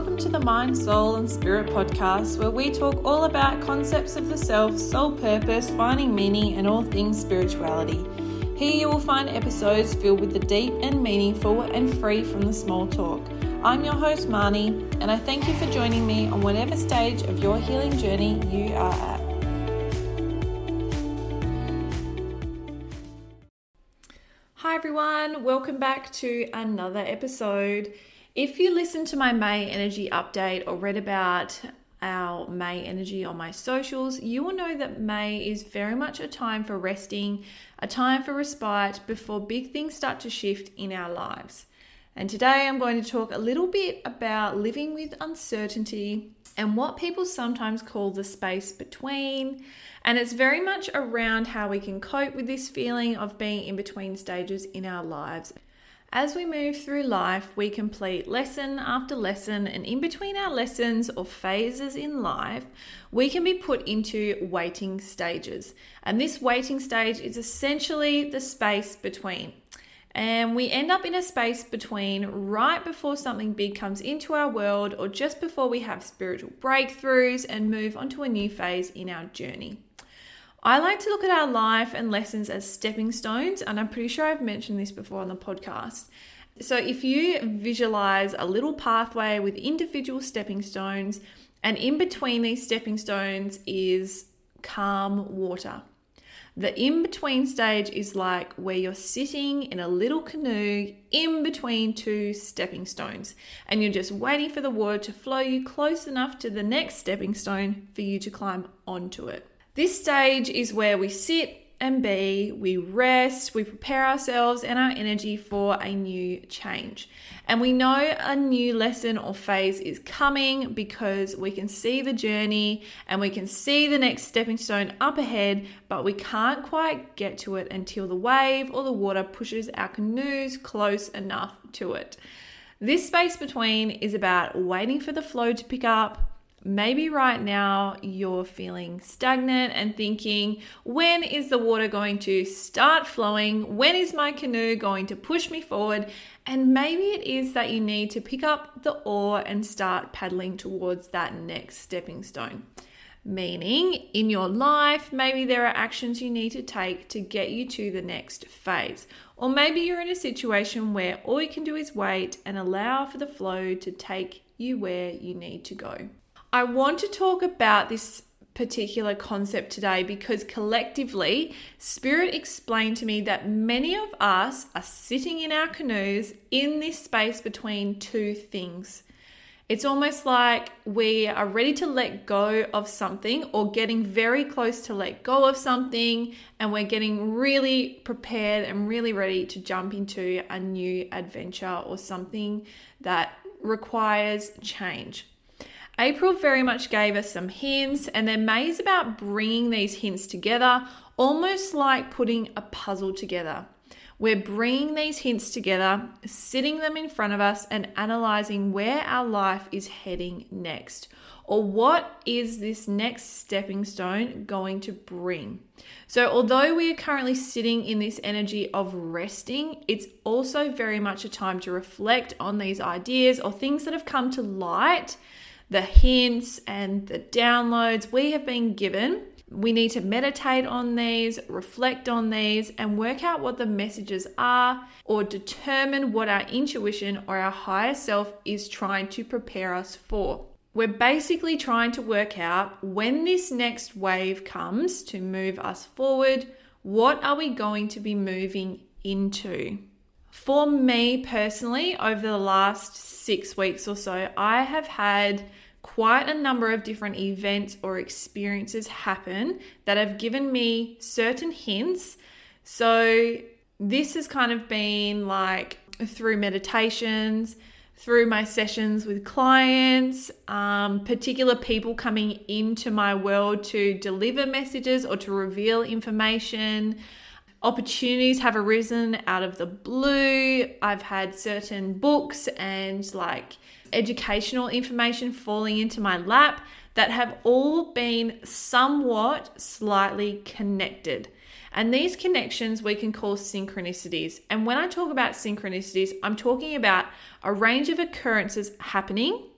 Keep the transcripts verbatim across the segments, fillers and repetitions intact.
welcome to the Mind, Soul and Spirit podcast, where we talk all about concepts of the self, soul purpose, finding meaning and all things spirituality. Here you will find episodes filled with the deep and meaningful and free from the small talk. I'm your host Marnie, and I thank you for joining me on whatever stage of your healing journey you are at. Hi everyone, welcome back to another episode. If you listened to my May energy update or read about our May energy on my socials, you will know that May is very much a time for resting, a time for respite before big things start to shift in our lives. And today I'm going to talk a little bit about living with uncertainty and what people sometimes call the space between. And it's very much around how we can cope with this feeling of being in between stages in our lives. As we move through life, we complete lesson after lesson, and in between our lessons or phases in life, we can be put into waiting stages. And this waiting stage is essentially the space between. And we end up in a space between right before something big comes into our world or just before we have spiritual breakthroughs and move onto a new phase in our journey. I like to look at our life and lessons as stepping stones, and I'm pretty sure I've mentioned this before on the podcast. So if you visualize a little pathway with individual stepping stones, and in between these stepping stones is calm water. The in-between stage is like where you're sitting in a little canoe in between two stepping stones, and you're just waiting for the water to flow you close enough to the next stepping stone for you to climb onto it. This stage is where we sit and be, we rest, we prepare ourselves and our energy for a new change. And we know a new lesson or phase is coming because we can see the journey and we can see the next stepping stone up ahead, but we can't quite get to it until the wave or the water pushes our canoes close enough to it. This space between is about waiting for the flow to pick up. Maybe right now you're feeling stagnant and thinking, when is the water going to start flowing? When is my canoe going to push me forward? And maybe it is that you need to pick up the oar and start paddling towards that next stepping stone. Meaning, in your life, maybe there are actions you need to take to get you to the next phase. Or maybe you're in a situation where all you can do is wait and allow for the flow to take you where you need to go. I want to talk about this particular concept today because collectively, Spirit explained to me that many of us are sitting in our canoes in this space between two things. It's almost like we are ready to let go of something or getting very close to let go of something, and we're getting really prepared and really ready to jump into a new adventure or something that requires change. April very much gave us some hints, and then May is about bringing these hints together, almost like putting a puzzle together. We're bringing these hints together, sitting them in front of us and analyzing where our life is heading next, or what is this next stepping stone going to bring. So although we are currently sitting in this energy of resting, it's also very much a time to reflect on these ideas or things that have come to light, the hints and the downloads we have been given. We need to meditate on these, reflect on these, and work out what the messages are, or determine what our intuition or our higher self is trying to prepare us for. We're basically trying to work out when this next wave comes to move us forward, what are we going to be moving into? For me personally, over the last six weeks or so, I have had quite a number of different events or experiences happen that have given me certain hints. So this has kind of been like through meditations, through my sessions with clients, um, particular people coming into my world to deliver messages or to reveal information. Opportunities have arisen out of the blue. I've had certain books and like educational information falling into my lap that have all been somewhat slightly connected. And these connections we can call synchronicities. And when I talk about synchronicities, I'm talking about a range of occurrences happening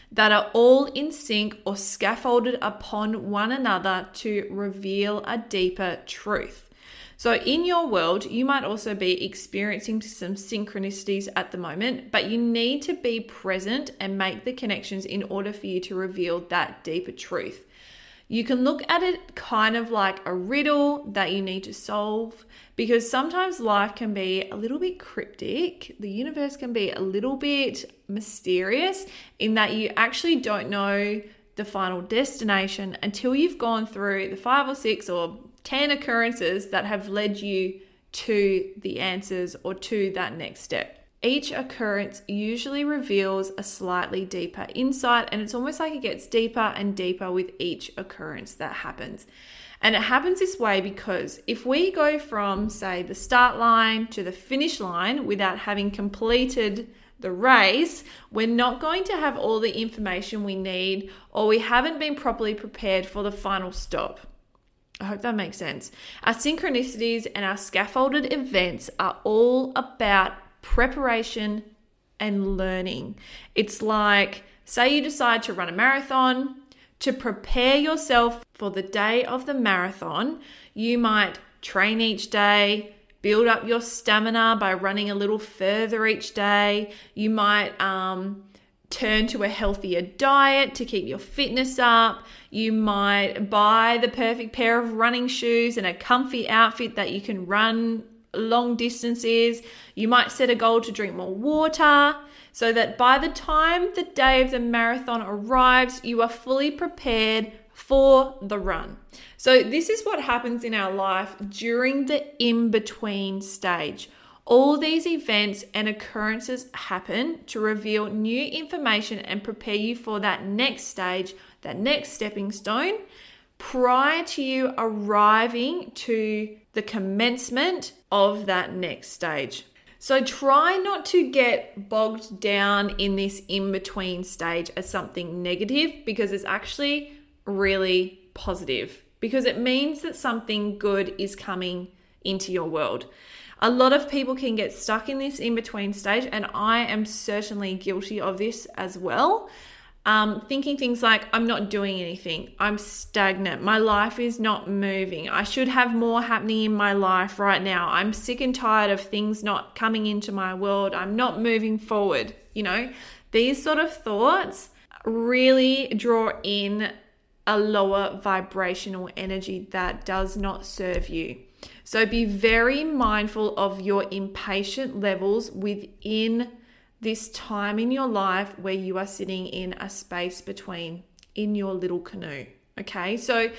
that are all in sync or scaffolded upon one another to reveal a deeper truth. So in your world, you might also be experiencing some synchronicities at the moment, but you need to be present and make the connections in order for you to reveal that deeper truth. You can look at it kind of like a riddle that you need to solve, because sometimes life can be a little bit cryptic. The universe can be a little bit mysterious in that you actually don't know the final destination until you've gone through the five or six or ten occurrences that have led you to the answers or to that next step. Each occurrence usually reveals a slightly deeper insight, and it's almost like it gets deeper and deeper with each occurrence that happens. And it happens this way because if we go from, say, the start line to the finish line without having completed the race, we're not going to have all the information we need, or we haven't been properly prepared for the final stop. I hope that makes sense. Our synchronicities and our scaffolded events are all about preparation and learning. It's like, say you decide to run a marathon. To prepare yourself for the day of the marathon, you might train each day, build up your stamina by running a little further each day. You might um, turn to a healthier diet to keep your fitness up. You might buy the perfect pair of running shoes and a comfy outfit that you can run long distances. You might set a goal to drink more water so that by the time the day of the marathon arrives, you are fully prepared for the run. So this is what happens in our life during the in-between stage. All these events and occurrences happen to reveal new information and prepare you for that next stage, that next stepping stone, prior to you arriving to the commencement of that next stage. So try not to get bogged down in this in-between stage as something negative, because it's actually really positive, because it means that something good is coming into your world. A lot of people can get stuck in this in-between stage, and I am certainly guilty of this as well. Um, thinking things like, I'm not doing anything, I'm stagnant, my life is not moving, I should have more happening in my life right now, I'm sick and tired of things not coming into my world, I'm not moving forward. You know, these sort of thoughts really draw in a lower vibrational energy that does not serve you. So be very mindful of your impatient levels within this time in your life where you are sitting in a space between, in your little canoe. Okay, so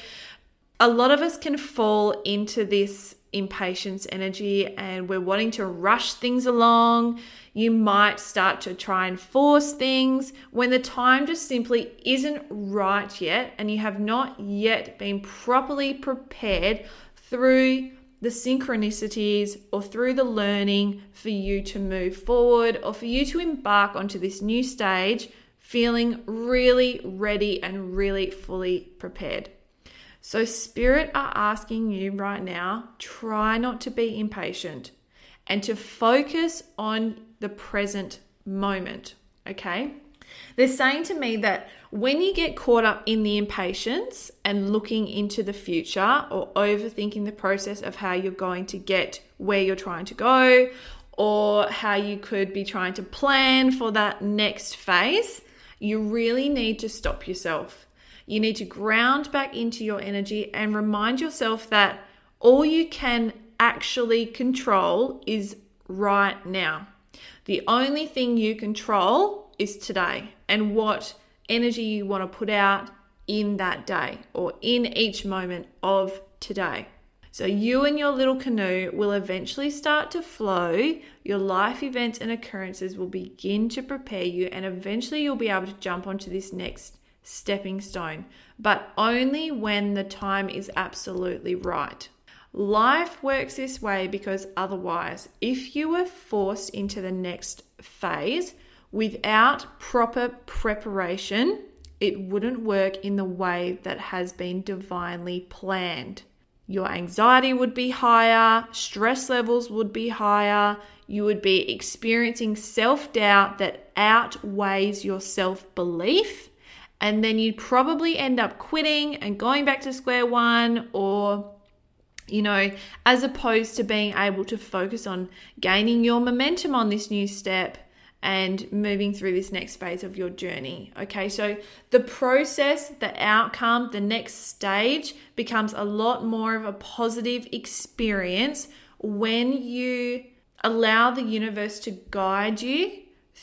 a lot of us can fall into this impatience energy and we're wanting to rush things along. You might start to try and force things when the time just simply isn't right yet, and you have not yet been properly prepared through the synchronicities or through the learning for you to move forward or for you to embark onto this new stage feeling really ready and really fully prepared. So Spirit are asking you right now, try not to be impatient and to focus on the present moment, okay? They're saying to me that when you get caught up in the impatience and looking into the future or overthinking the process of how you're going to get where you're trying to go, or how you could be trying to plan for that next phase, you really need to stop yourself. You need to ground back into your energy and remind yourself that all you can actually control is right now. The only thing you control is today and what energy you want to put out in that day or in each moment of today. So you and your little canoe will eventually start to flow. Your life events and occurrences will begin to prepare you, and eventually you'll be able to jump onto this next stepping stone, but only when the time is absolutely right. Life works this way because otherwise, if you were forced into the next phase without proper preparation, it wouldn't work in the way that has been divinely planned. Your anxiety would be higher, stress levels would be higher, you would be experiencing self-doubt that outweighs your self-belief, And then you'd probably end up quitting and going back to square one, or, you know, as opposed to being able to focus on gaining your momentum on this new step and moving through this next phase of your journey. Okay, so the process, the outcome, the next stage becomes a lot more of a positive experience when you allow the universe to guide you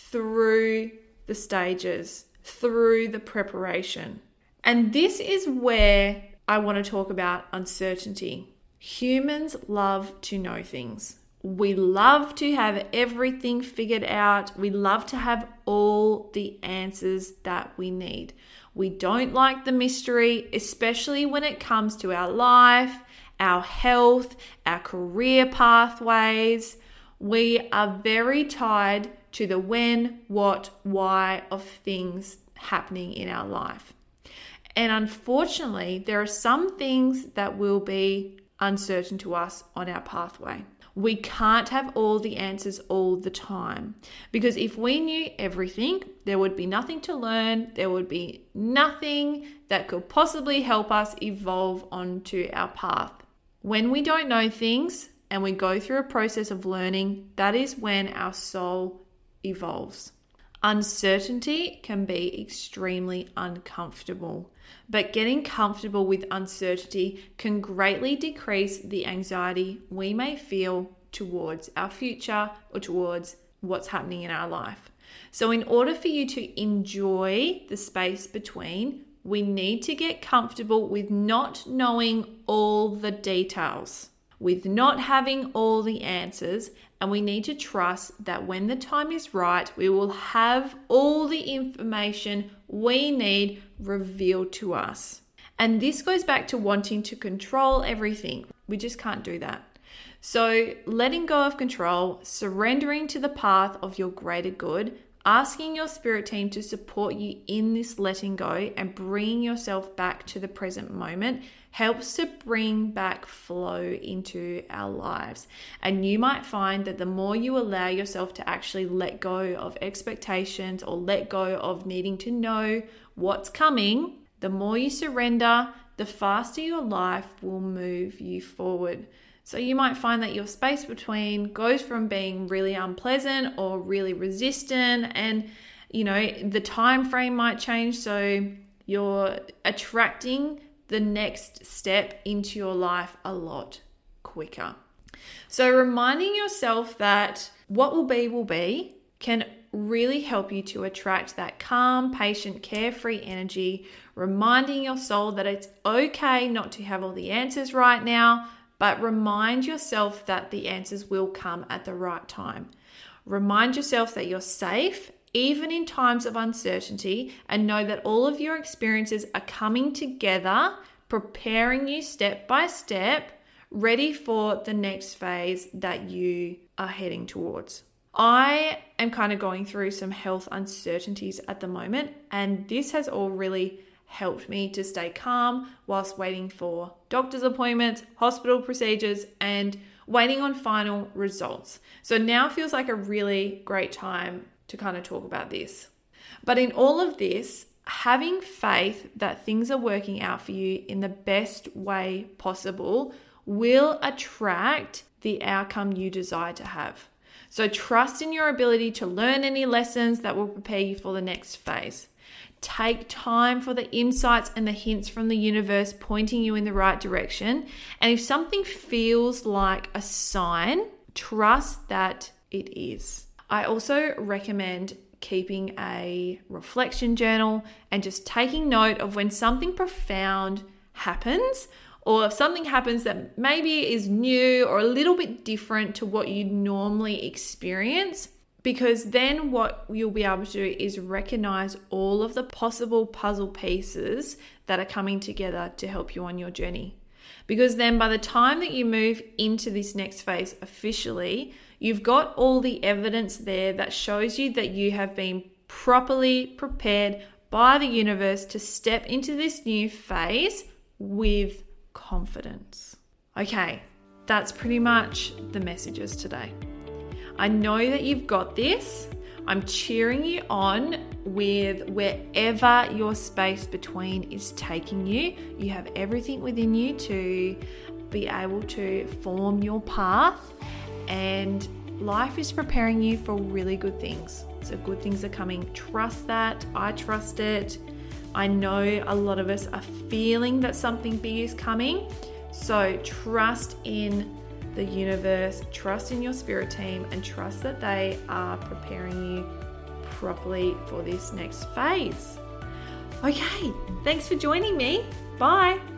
through the stages, through the preparation. And this is where I want to talk about uncertainty. Humans love to know things. We love to have everything figured out. We love to have all the answers that we need. We don't like the mystery, especially when it comes to our life, our health, our career pathways. We are very tied to the when, what, why of things happening in our life. And unfortunately, there are some things that will be uncertain to us on our pathway. We can't have all the answers all the time, because if we knew everything, there would be nothing to learn. There would be nothing that could possibly help us evolve onto our path. When we don't know things and we go through a process of learning, that is when our soul evolves. Uncertainty can be extremely uncomfortable, but getting comfortable with uncertainty can greatly decrease the anxiety we may feel towards our future or towards what's happening in our life. So in order for you to enjoy the space between, we need to get comfortable with not knowing all the details, with not having all the answers, and we need to trust that when the time is right, we will have all the information we need revealed to us. And this goes back to wanting to control everything. We just can't do that. So letting go of control, surrendering to the path of your greater good, asking your spirit team to support you in this letting go and bringing yourself back to the present moment helps to bring back flow into our lives. And you might find that the more you allow yourself to actually let go of expectations or let go of needing to know what's coming, the more you surrender, the faster your life will move you forward. So you might find that your space between goes from being really unpleasant or really resistant, and you know the time frame might change, so you're attracting the next step into your life a lot quicker. So reminding yourself that what will be will be can really help you to attract that calm, patient, carefree energy, reminding your soul that it's okay not to have all the answers right now, but remind yourself that the answers will come at the right time. Remind yourself that you're safe, even in times of uncertainty, and know that all of your experiences are coming together, preparing you step by step, ready for the next phase that you are heading towards. I am kind of going through some health uncertainties at the moment, and this has all really helped me to stay calm whilst waiting for doctor's appointments, hospital procedures, and waiting on final results. So now feels like a really great time to kind of talk about this. But in all of this, having faith that things are working out for you in the best way possible will attract the outcome you desire to have. So trust in your ability to learn any lessons that will prepare you for the next phase. Take time for the insights and the hints from the universe pointing you in the right direction. And if something feels like a sign, trust that it is. I also recommend keeping a reflection journal and just taking note of when something profound happens, or if something happens that maybe is new or a little bit different to what you normally experience. Because then what you'll be able to do is recognize all of the possible puzzle pieces that are coming together to help you on your journey. Because then by the time that you move into this next phase officially, you've got all the evidence there that shows you that you have been properly prepared by the universe to step into this new phase with confidence. Okay, that's pretty much the messages today. I know that you've got this. I'm cheering you on with wherever your space between is taking you. You have everything within you to be able to form your path, and life is preparing you for really good things. So good things are coming. Trust that. I trust it. I know a lot of us are feeling that something big is coming. So trust in the universe, trust in your spirit team, and trust that they are preparing you properly for this next phase. Okay, thanks for joining me. Bye.